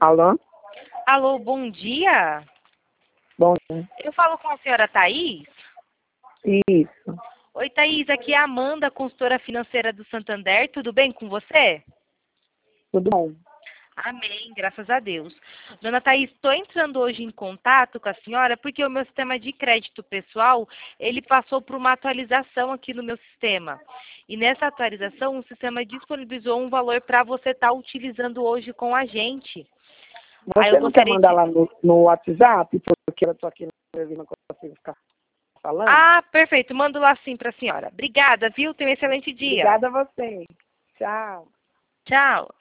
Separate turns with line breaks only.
Alô?
Alô, bom dia.
Bom,
Eu falo com a senhora Thaís.
isso.
Oi, Thaís, aqui é a Amanda, consultora financeira do Santander. Tudo bem com você?
Tudo bom?
Amém, graças a Deus. Dona Thaís, estou entrando hoje em contato com a senhora porque o meu sistema de crédito pessoal, ele passou por uma atualização aqui no meu sistema. E nessa atualização, o sistema disponibilizou um valor para você estar utilizando hoje com a gente. Aí eu
Você não quer
gostaria
mandar
de...
lá no WhatsApp? Porque eu tô aqui no Brasil, não consigo ficar falando.
Ah, perfeito. Mando lá sim para a senhora. Obrigada, viu? Tenha um excelente dia.
Obrigada a você. Tchau.
Tchau.